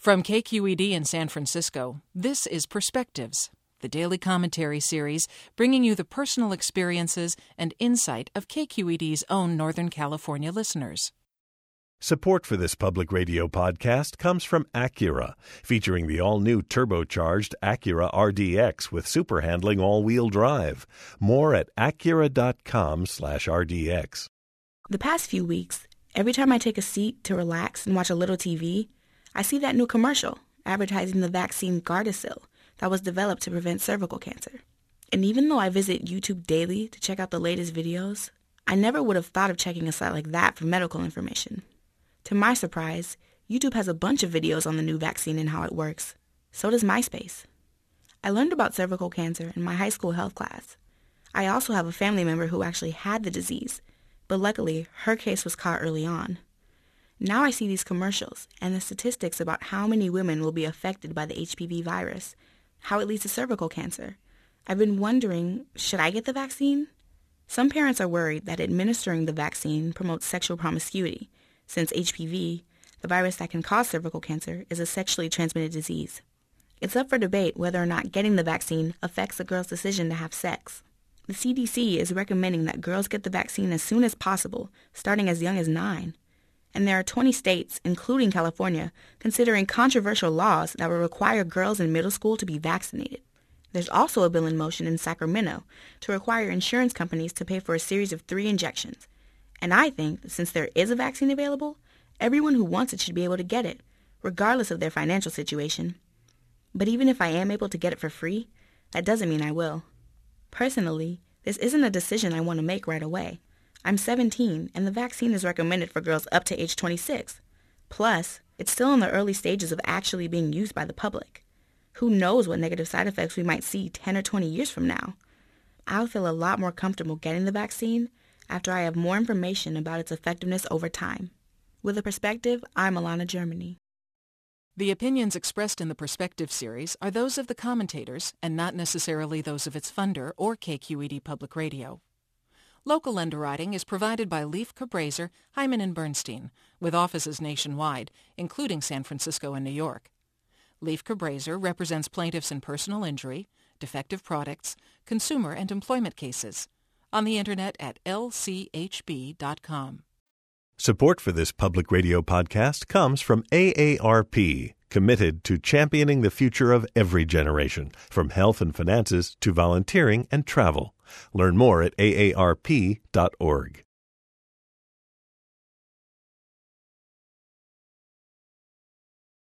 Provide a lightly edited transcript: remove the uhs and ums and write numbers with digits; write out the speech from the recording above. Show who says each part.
Speaker 1: From KQED in San Francisco, this is Perspectives, the daily commentary series bringing you the personal experiences and insight of KQED's own Northern California listeners.
Speaker 2: Support for this public radio podcast comes from Acura, featuring the all-new turbocharged Acura RDX with super handling all-wheel drive. More at Acura.com/RDX.
Speaker 3: The past few weeks, every time I take a seat to relax and watch a little TV, I see that new commercial advertising the vaccine Gardasil that was developed to prevent cervical cancer. And even though I visit YouTube daily to check out the latest videos, I never would have thought of checking a site like that for medical information. To my surprise, YouTube has a bunch of videos on the new vaccine and how it works. So does MySpace. I learned about cervical cancer in my high school health class. I also have a family member who actually had the disease, but luckily her case was caught early on. Now I see these commercials and the statistics about how many women will be affected by the HPV virus, how it leads to cervical cancer. I've been wondering, should I get the vaccine? Some parents are worried that administering the vaccine promotes sexual promiscuity, since HPV, the virus that can cause cervical cancer, is a sexually transmitted disease. It's up for debate whether or not getting the vaccine affects a girl's decision to have sex. The CDC is recommending that girls get the vaccine as soon as possible, starting as young as 9. And there are 20 states, including California, considering controversial laws that will require girls in middle school to be vaccinated. There's also a bill in motion in Sacramento to require insurance companies to pay for a series of 3 injections. And I think that since there is a vaccine available, everyone who wants it should be able to get it, regardless of their financial situation. But even if I am able to get it for free, that doesn't mean I will. Personally, this isn't a decision I want to make right away. I'm 17, and the vaccine is recommended for girls up to age 26. Plus, it's still in the early stages of actually being used by the public. Who knows what negative side effects we might see 10 or 20 years from now? I'll feel a lot more comfortable getting the vaccine after I have more information about its effectiveness over time. With a perspective, I'm Alana Germany.
Speaker 1: The opinions expressed in the Perspective series are those of the commentators and not necessarily those of its funder or KQED Public Radio. Local underwriting is provided by Leif Cabraser, Hyman & Bernstein, with offices nationwide, including San Francisco and New York. Leif Cabraser represents plaintiffs in personal injury, defective products, consumer and employment cases. On the Internet at lchb.com.
Speaker 2: Support for this public radio podcast comes from AARP, committed to championing the future of every generation, from health and finances to volunteering and travel. Learn more at aarp.org.